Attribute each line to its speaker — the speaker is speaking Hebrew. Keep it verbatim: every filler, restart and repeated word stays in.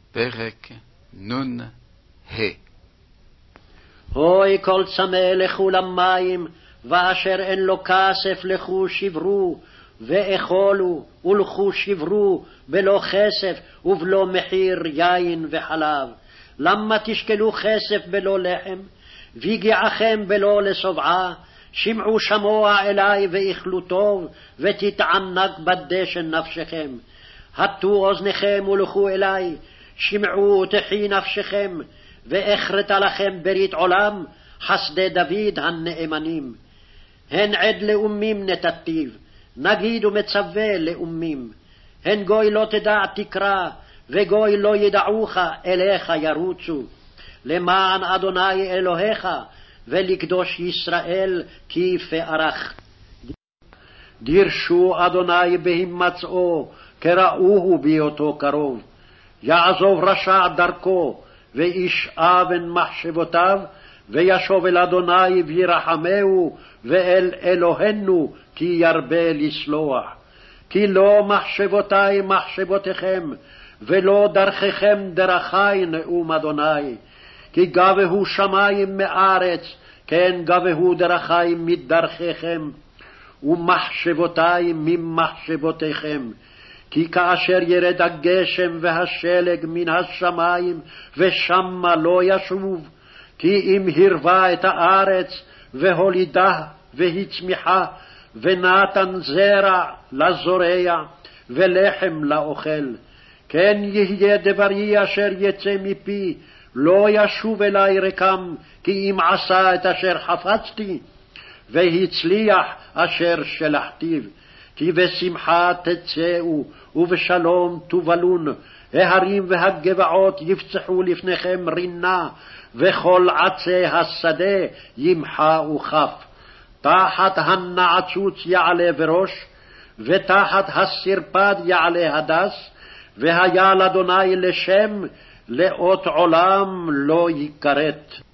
Speaker 1: פרק נון ה.
Speaker 2: הוי כל צמא לכו למים, ואשר אין לו כסף לכו שברו, ואכולו ולכו שברו בלא כסף ובלא מחיר יין וחלב. למה תשקלו כסף בלא לחם, ויגיעכם בלא לשובעה? שמעו שמוע אלי ואכלו טוב, ותתענג בדשן נפשכם. הטו אוזניכם ולכו אלי, שמעו ותחי נפשכם, ואכרתה לכם ברית עולם, חסדי דוד הנאמנים. הן עד לאומים נתתיו, נגיד ומצווה לאומים. הן גוי לא תדע תקרא, וגוי לא ידעוך, אליך ירוצו. למען אדוני אלוהיך, ולקדוש ישראל כי פארך. דירשו אדוני בהימצאו, קראוהו בהיותו קרוב. יעזוב רשע דרכו, ואיש אבן מחשבותיו, וישוב אל אדוני וירחמהו, ואל אלוהינו כי ירבה לסלוח. כי לא מחשבותי מחשבותיכם, ולא דרככם דרכי נאום אדוני. כי גבהו שמים מארץ, כן גבהו דרכי מדרככם, ומחשבותי ממחשבותיכם. כי כאשר ירד הגשם והשלג מן השמים, ושמה לא ישוב, כי אם הרבה את הארץ, והולידה והצמיחה, ונתן זרע לזורע, ולחם לאוכל. כן יהיה דברי אשר יצא מפי, לא ישוב אלי רקם, כי אם עשה את אשר חפצתי, והצליח אשר שלחתיו. כי בשמחה תצאו, ובשלום תובלון. ההרים והגבעות יפצחו לפניכם רינה, וכל עצי השדה ימחה וכף. תחת הנעצוץ יעלה בראש, ותחת הסרפד יעלה הדס, והיה לאדוני לשם, לאות עולם לא יכרת.